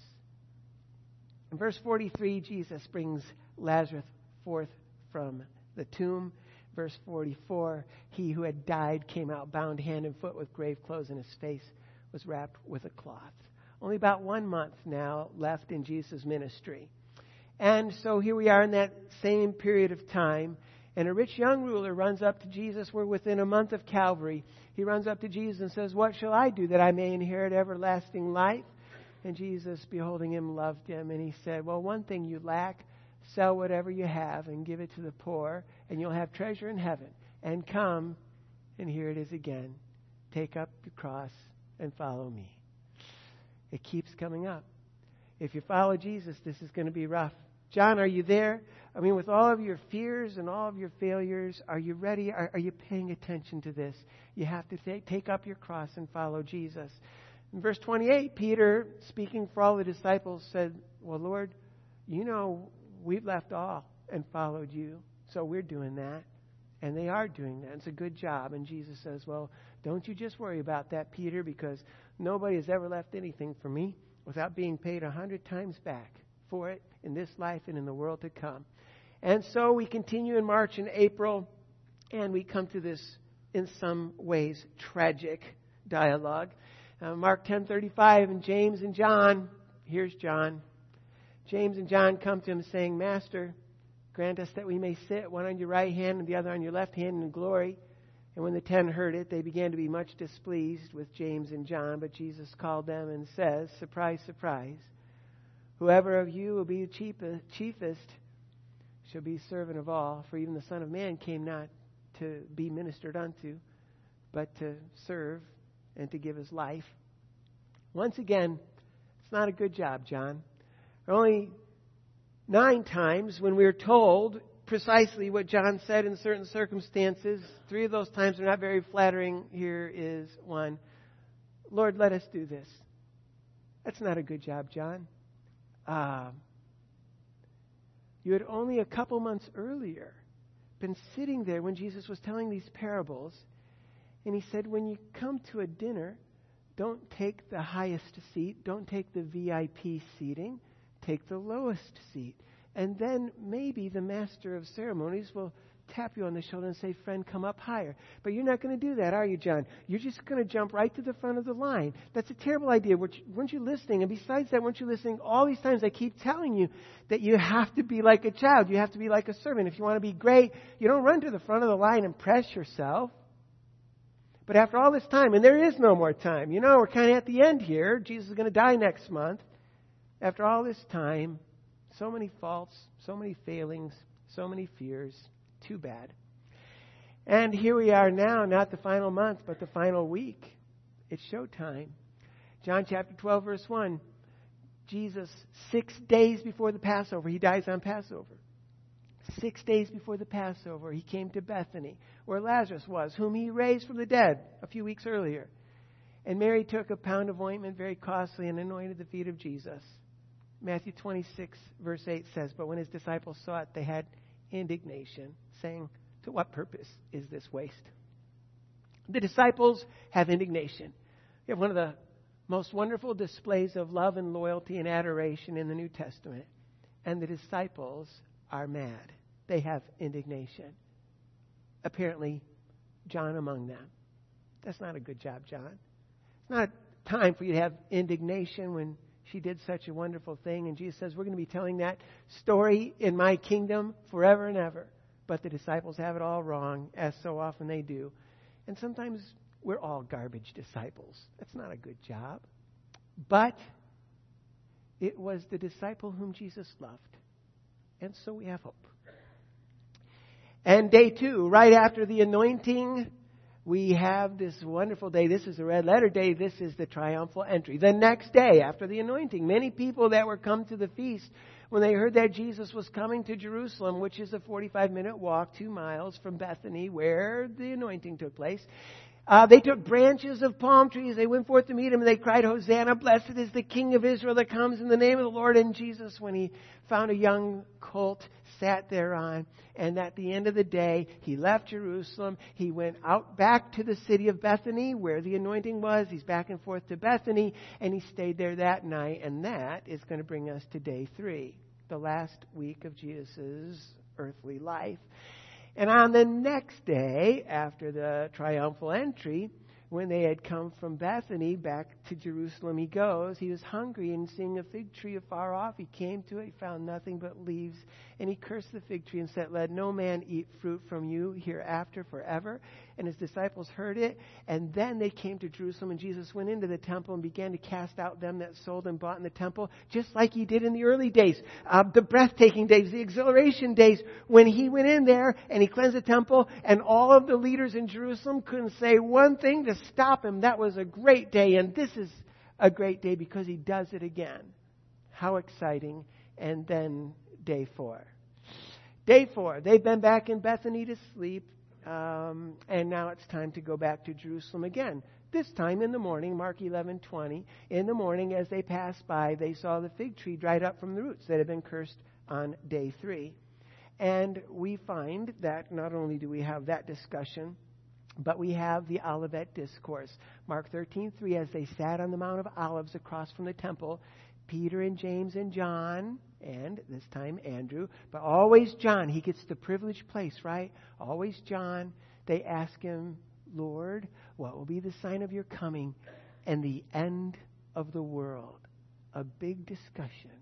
In verse forty-three, Jesus brings Lazarus forth from the tomb. Verse forty-four, he who had died came out bound hand and foot with grave clothes, and his face was wrapped with a cloth. Only about one month now left in Jesus' ministry. And so here we are in that same period of time. And a rich young ruler runs up to Jesus. We're within a month of Calvary. He runs up to Jesus and says, "What shall I do that I may inherit everlasting life?" And Jesus, beholding him, loved him. And he said, "Well, one thing you lack, sell whatever you have and give it to the poor, and you'll have treasure in heaven. And come," and here it is again, "take up your cross and follow me." It keeps coming up. If you follow Jesus, this is going to be rough. John, are you there? I mean, with all of your fears and all of your failures, are you ready? Are, are you paying attention to this? You have to take, take up your cross and follow Jesus. In verse twenty-eight, Peter, speaking for all the disciples, said, "Well, Lord, you know we've left all and followed you, so we're doing that." And they are doing that. It's a good job. And Jesus says, "Well, don't you just worry about that, Peter, because nobody has ever left anything for me without being paid a hundred times back for it in this life and in the world to come." And so we continue in March and April, and we come to this, in some ways, tragic dialogue. Uh, Mark ten thirty-five, and James and John, here's John. James and John come to him saying, "Master, grant us that we may sit, one on your right hand and the other on your left hand in glory." And when the ten heard it, they began to be much displeased with James and John. But Jesus called them and says, "Surprise, surprise. Whoever of you will be the chiefest shall be servant of all. For even the Son of Man came not to be ministered unto, but to serve and to give his life." Once again, it's not a good job, John. Only nine times when we're told precisely what John said in certain circumstances. Three of those times are not very flattering. Here is one. "Lord, let us do this." That's not a good job, John. Uh, you had only a couple months earlier been sitting there when Jesus was telling these parables. And he said, when you come to a dinner, don't take the highest seat. Don't take the V I P seating. Take the lowest seat. And then maybe the master of ceremonies will tap you on the shoulder and say, "Friend, come up higher." But you're not going to do that, are you, John? You're just going to jump right to the front of the line. That's a terrible idea. Weren't you listening? And besides that, weren't you listening? All these times I keep telling you that you have to be like a child. You have to be like a servant. If you want to be great, you don't run to the front of the line and press yourself. But after all this time, and there is no more time. You know, we're kind of at the end here. Jesus is going to die next month. After all this time, so many faults, so many failings, so many fears. Too bad. And here we are now, not the final month, but the final week. It's showtime. John chapter twelve, verse one. Jesus, six days before the Passover, he dies on Passover. Six days before the Passover, he came to Bethany, where Lazarus was, whom he raised from the dead a few weeks earlier. And Mary took a pound of ointment, very costly, and anointed the feet of Jesus. Matthew twenty-six, verse eight says, "But when his disciples saw it, they had indignation, saying, 'To what purpose is this waste?'" The disciples have indignation. We have one of the most wonderful displays of love and loyalty and adoration in the New Testament. And the disciples are mad. They have indignation. Apparently, John among them. That's not a good job, John. It's not time for you to have indignation when she did such a wonderful thing. And Jesus says, we're going to be telling that story in my kingdom forever and ever. But the disciples have it all wrong, as so often they do. And sometimes we're all garbage disciples. That's not a good job. But it was the disciple whom Jesus loved. And so we have hope. And day two, right after the anointing, we have this wonderful day. This is the red letter day. This is the triumphal entry. The next day after the anointing, many people that were come to the feast, when they heard that Jesus was coming to Jerusalem, which is a forty-five minute walk, two miles from Bethany, where the anointing took place, uh, they took branches of palm trees. They went forth to meet him, and they cried, "Hosanna, blessed is the King of Israel that comes in the name of the Lord." And Jesus, when he found a young colt sat there on. And at the end of the day, he left Jerusalem. He went out back to the city of Bethany where the anointing was. He's back and forth to Bethany, and he stayed there that night. And that is going to bring us to day three, the last week of Jesus' earthly life. And on the next day, after the triumphal entry, when they had come from Bethany back to Jerusalem, he goes. He was hungry, and seeing a fig tree afar off, he came to it. He found nothing but leaves, and he cursed the fig tree and said, "Let no man eat fruit from you hereafter forever." And his disciples heard it, and then they came to Jerusalem, and Jesus went into the temple and began to cast out them that sold and bought in the temple, just like he did in the early days, uh, the breathtaking days, the exhilaration days, when he went in there and he cleansed the temple, and all of the leaders in Jerusalem couldn't say one thing to stop him. That was a great day, and this is a great day because he does it again. How exciting. And then day four. Day four. They've been back in Bethany to sleep. Um, and now it's time to go back to Jerusalem again. This time in the morning, Mark eleven twenty, in the morning as they passed by, they saw the fig tree dried up from the roots that had been cursed on day three. And we find that not only do we have that discussion, but we have the Olivet Discourse. Mark thirteen three, as they sat on the Mount of Olives across from the temple, Peter and James and John, and this time Andrew, but always John. He gets the privileged place, right? Always John. They ask him, "Lord, what will be the sign of your coming and the end of the world?" A big discussion.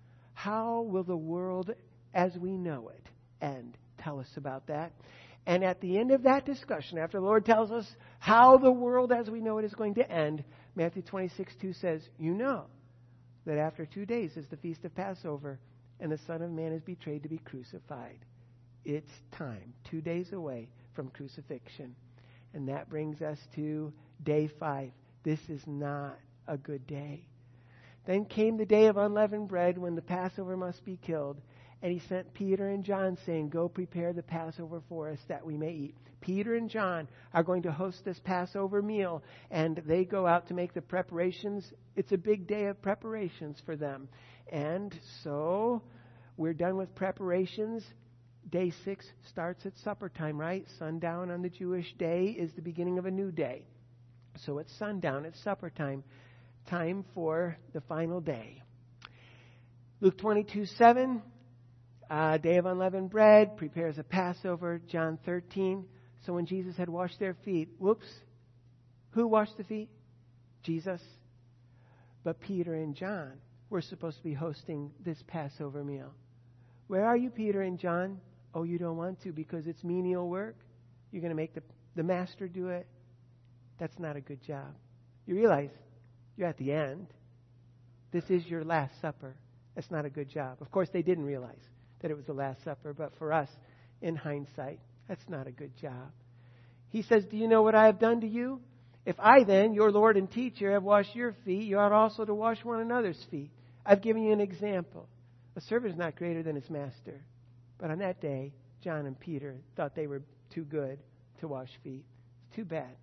How will the world as we know it end? Tell us about that. And at the end of that discussion, after the Lord tells us how the world as we know it is going to end, Matthew twenty-six two says, "You know that after two days is the feast of Passover, and the Son of Man is betrayed to be crucified." It's time, two days away from crucifixion. And that brings us to day five. This is not a good day. Then came the day of unleavened bread, when the Passover must be killed. And he sent Peter and John, saying, "Go prepare the Passover for us, that we may eat." Peter and John are going to host this Passover meal, and they go out to make the preparations. It's a big day of preparations for them. And so we're done with preparations. Day six starts at supper time, right? Sundown on the Jewish day is the beginning of a new day. So it's sundown, it's supper time. Time for the final day. Luke twenty-two seven. Uh, day of unleavened bread, prepares a Passover. John thirteen. So when Jesus had washed their feet, whoops, who washed the feet? Jesus. But Peter and John were supposed to be hosting this Passover meal. Where are you, Peter and John? Oh, you don't want to because it's menial work? You're going to make the, the master do it? That's not a good job. You realize you're at the end. This is your last supper. That's not a good job. Of course, they didn't realize that it was the Last Supper, but for us, in hindsight, that's not a good job. He says, "Do you know what I have done to you? If I then, your Lord and teacher, have washed your feet, you ought also to wash one another's feet. I've given you an example. A servant is not greater than his master." But on that day, John and Peter thought they were too good to wash feet. It's too bad.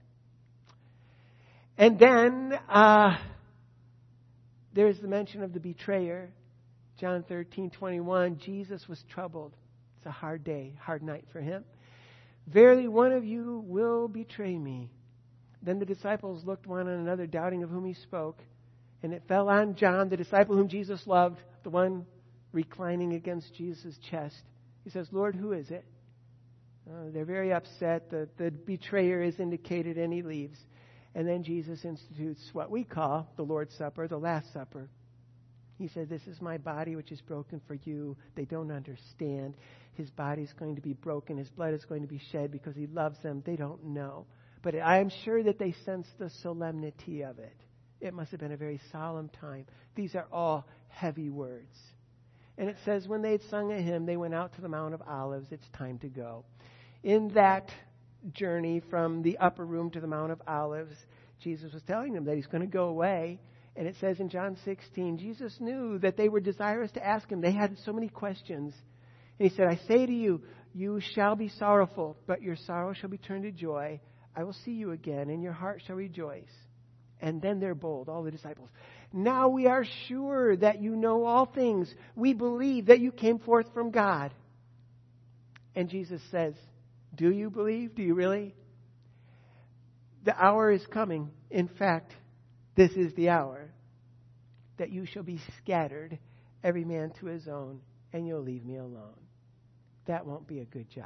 And then uh, there's the mention of the betrayer. John thirteen twenty-one, Jesus was troubled. It's a hard day, hard night for him. "Verily, one of you will betray me." Then the disciples looked one on another, doubting of whom he spoke. And it fell on John, the disciple whom Jesus loved, the one reclining against Jesus' chest. He says, "Lord, who is it?" Uh, they're very upset. The, the betrayer is indicated, and he leaves. And then Jesus institutes what we call the Lord's Supper, the Last Supper. He said, "This is my body which is broken for you." They don't understand. His body is going to be broken. His blood is going to be shed because he loves them. They don't know. But I am sure that they sense the solemnity of it. It must have been a very solemn time. These are all heavy words. And it says, when they had sung a hymn, they went out to the Mount of Olives. It's time to go. In that journey from the upper room to the Mount of Olives, Jesus was telling them that he's going to go away. And it says in John sixteen, Jesus knew that they were desirous to ask him. They had so many questions. And he said, "I say to you, you shall be sorrowful, but your sorrow shall be turned to joy. I will see you again, and your heart shall rejoice." And then they're bold, all the disciples. "Now we are sure that you know all things. We believe that you came forth from God." And Jesus says, do you believe? Do you really? The hour is coming. In fact, this is the hour that you shall be scattered, every man to his own, and you'll leave me alone. That won't be a good job.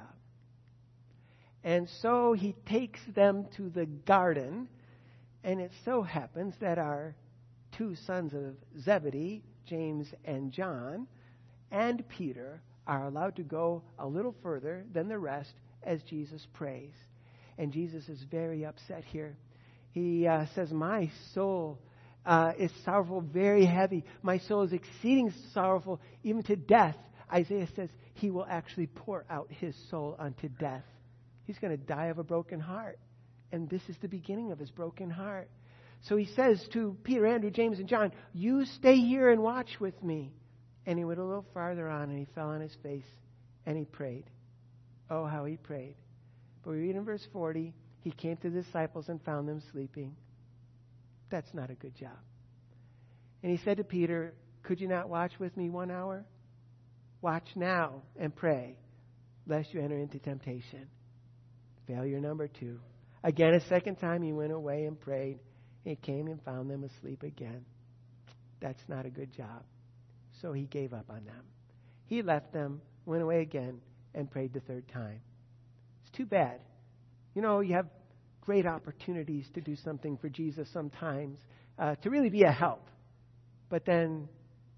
And so he takes them to the garden, and it so happens that our two sons of Zebedee, James and John, and Peter are allowed to go a little further than the rest as Jesus prays. And Jesus is very upset here. He uh, says, my soul uh, is sorrowful, very heavy. My soul is exceeding sorrowful, even to death. Isaiah says he will actually pour out his soul unto death. He's going to die of a broken heart. And this is the beginning of his broken heart. So he says to Peter, Andrew, James, and John, you stay here and watch with me. And he went a little farther on, and he fell on his face, and he prayed. Oh, how he prayed. But we read in verse forty, he came to the disciples and found them sleeping. That's not a good job. And he said to Peter, could you not watch with me one hour? Watch now and pray, lest you enter into temptation. Failure number two. Again, a second time he went away and prayed. He came and found them asleep again. That's not a good job. So he gave up on them. He left them, went away again, and prayed the third time. It's too bad. You know, you have great opportunities to do something for Jesus sometimes, uh, to really be a help. But then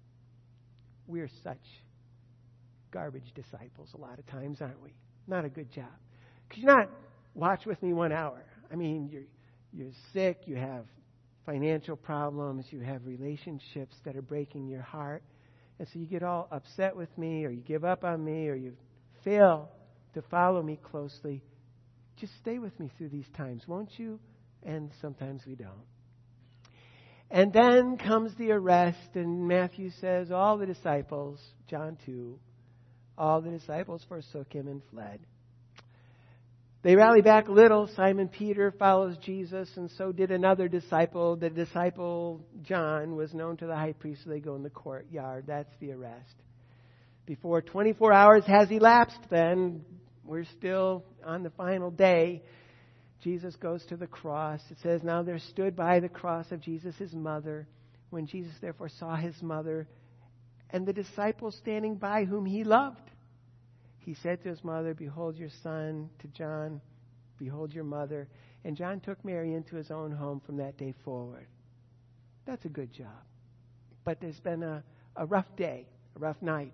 we're such garbage disciples a lot of times, aren't we? Not a good job. Could you not watch with me one hour? I mean, you're you're sick, you have financial problems, you have relationships that are breaking your heart. And so you get all upset with me, or you give up on me, or you fail to follow me closely. Just stay with me through these times, won't you? And sometimes we don't. And then comes the arrest, and Matthew says, all the disciples, John two, all the disciples forsook him and fled. They rally back a little. Simon Peter follows Jesus, and so did another disciple. The disciple, John, was known to the high priest, so they go in the courtyard. That's the arrest. Before twenty-four hours has elapsed, then we're still on the final day. Jesus goes to the cross. It says, now there stood by the cross of Jesus his mother. When Jesus therefore saw his mother and the disciple standing by whom he loved, he said to his mother, behold your son. To John, behold your mother. And John took Mary into his own home from that day forward. That's a good job. But there's been a, a rough day, a rough night.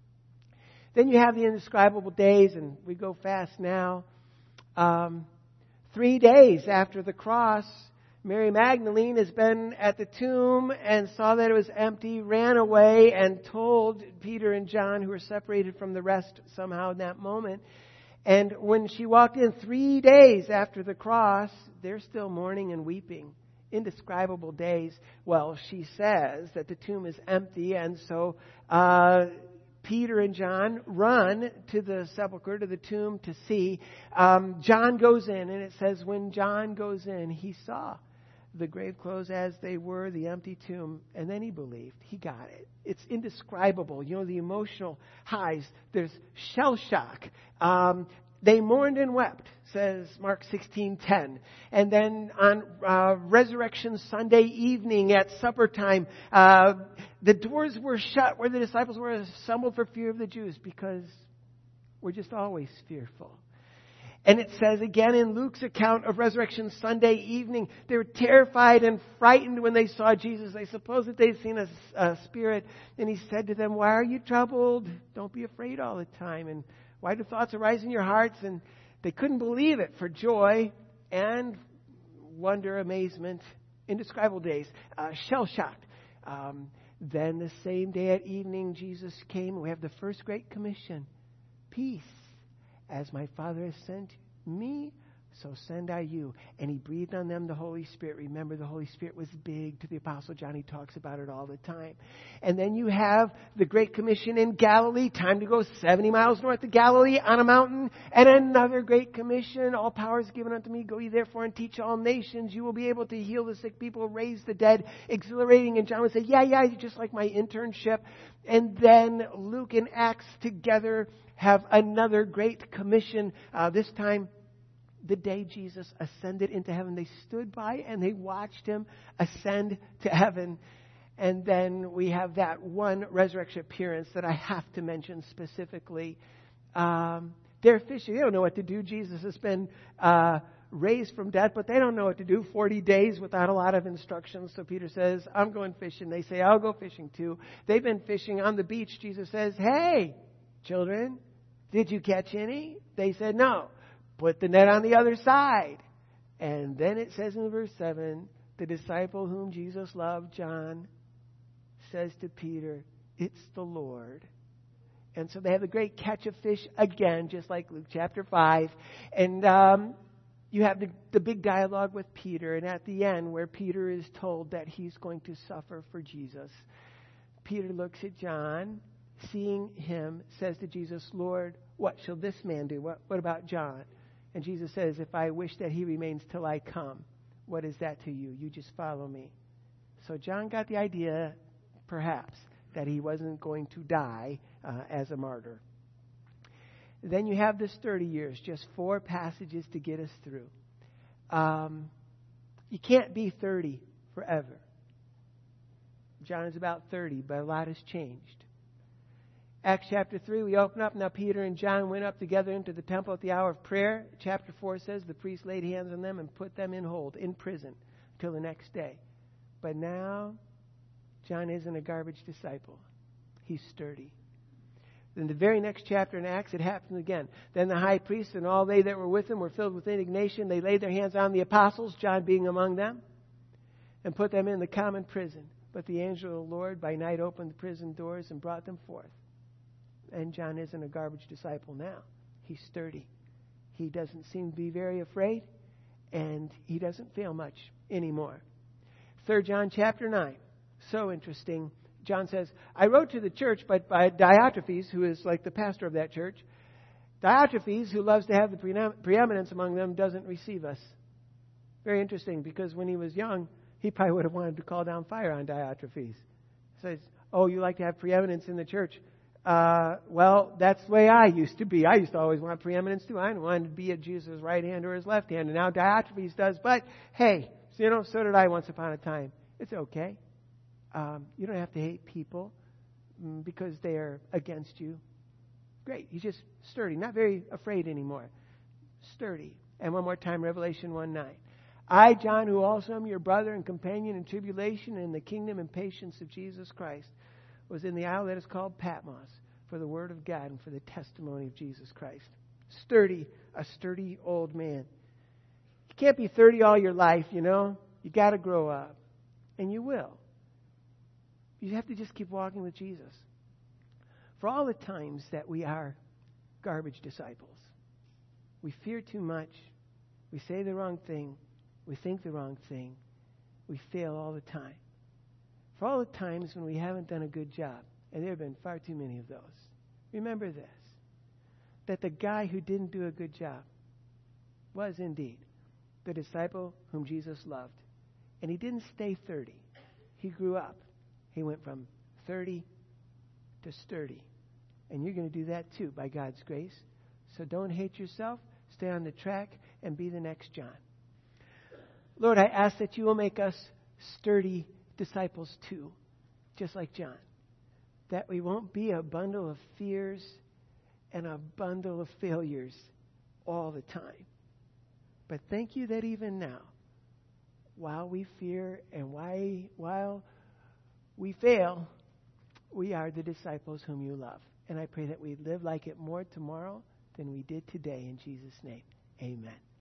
Then you have the indescribable days, and we go fast now. Um, three days after the cross, Mary Magdalene has been at the tomb and saw that it was empty, ran away and told Peter and John, who were separated from the rest somehow in that moment. And when she walked in three days after the cross, they're still mourning and weeping. Indescribable days. Well, she says that the tomb is empty, and so uh, Peter and John run to the sepulcher, to the tomb, to see. Um, John goes in, and it says when John goes in, he saw the grave clothes as they were, the empty tomb, and then he believed. He got it. It's indescribable. You know, the emotional highs. There's shell shock. Um, they mourned and wept, says Mark sixteen ten. And then on uh, Resurrection Sunday evening at supper time, uh, the doors were shut where the disciples were assembled for fear of the Jews, because we're just always fearful. And it says again in Luke's account of Resurrection Sunday evening, they were terrified and frightened when they saw Jesus. They supposed that they'd seen a, a spirit. And he said to them, why are you troubled? Don't be afraid all the time. And why do thoughts arise in your hearts? And they couldn't believe it for joy and wonder, amazement, indescribable days, uh, shell-shocked. Um, then the same day at evening, Jesus came. We have the first great commission. Peace. As my Father has sent me, So send I you. And he breathed on them the Holy Spirit. Remember, the Holy Spirit was big to the Apostle John. He talks about it all the time. And then you have the Great Commission in Galilee. Time to go seventy miles north of Galilee on a mountain. And another Great Commission. All power is given unto me. Go ye therefore and teach all nations. You will be able to heal the sick people, raise the dead. Exhilarating. And John would say, yeah, yeah, just like my internship. And then Luke and Acts together have another Great Commission. Uh, this time, the day Jesus ascended into heaven, they stood by and they watched him ascend to heaven. And then we have that one resurrection appearance that I have to mention specifically. Um, they're fishing. They don't know what to do. Jesus has been uh, raised from death, but they don't know what to do. forty days without a lot of instructions. So Peter says, I'm going fishing. They say, I'll go fishing too. They've been fishing on the beach. Jesus says, hey, children, did you catch any? They said, no. Put the net on the other side. And then it says in verse seven, the disciple whom Jesus loved, John, says to Peter, it's the Lord. And so they have a great catch of fish again, just like Luke chapter five. And um, you have the, the big dialogue with Peter. And at the end, where Peter is told that he's going to suffer for Jesus, Peter looks at John, seeing him, says to Jesus, Lord, what shall this man do? What, what about John? And Jesus says, if I wish that he remains till I come, what is that to you? You just follow me. So John got the idea, perhaps, that he wasn't going to die uh, as a martyr. Then you have this thirty years, just four passages to get us through. Um, you can't be thirty forever. John is about thirty, but a lot has changed. Acts chapter three, we open up. Now Peter and John went up together into the temple at the hour of prayer. Chapter four says the priest laid hands on them and put them in hold, in prison, till the next day. But now, John isn't a garbage disciple. He's sturdy. In the very next chapter in Acts, it happens again. Then the high priest and all they that were with him were filled with indignation. They laid their hands on the apostles, John being among them, and put them in the common prison. But the angel of the Lord by night opened the prison doors and brought them forth. And John isn't a garbage disciple now. He's sturdy. He doesn't seem to be very afraid, and he doesn't fail much anymore. Third John chapter nine. So interesting. John says, I wrote to the church, but by Diotrephes, who is like the pastor of that church, Diotrephes, who loves to have the preeminence among them, doesn't receive us. Very interesting, because when he was young, he probably would have wanted to call down fire on Diotrephes. He says, oh, you like to have preeminence in the church? Uh, well, that's the way I used to be. I used to always want preeminence too. I wanted to be at Jesus' right hand or his left hand. And now Diotrephes does. But, hey, so, you know, so did I once upon a time. It's okay. Um, you don't have to hate people because they are against you. Great. He's just sturdy. Not very afraid anymore. Sturdy. And one more time, Revelation one nine. I, John, who also am your brother and companion in tribulation and in the kingdom and patience of Jesus Christ, was in the isle that is called Patmos for the word of God and for the testimony of Jesus Christ. Sturdy, a sturdy old man. You can't be thirty all your life, you know. You got to grow up. And you will. You have to just keep walking with Jesus. For all the times that we are garbage disciples, we fear too much. We say the wrong thing. We think the wrong thing. We fail all the time. For all the times when we haven't done a good job, and there have been far too many of those, remember this, that the guy who didn't do a good job was indeed the disciple whom Jesus loved. And he didn't stay thirty. He grew up. He went from thirty to sturdy. And you're going to do that too, by God's grace. So don't hate yourself. Stay on the track and be the next John. Lord, I ask that you will make us sturdy disciples too, just like John. That we won't be a bundle of fears and a bundle of failures all the time. But thank you that even now, while we fear and why, while we fail, we are the disciples whom you love. And I pray that we live like it more tomorrow than we did today. In Jesus' name, amen.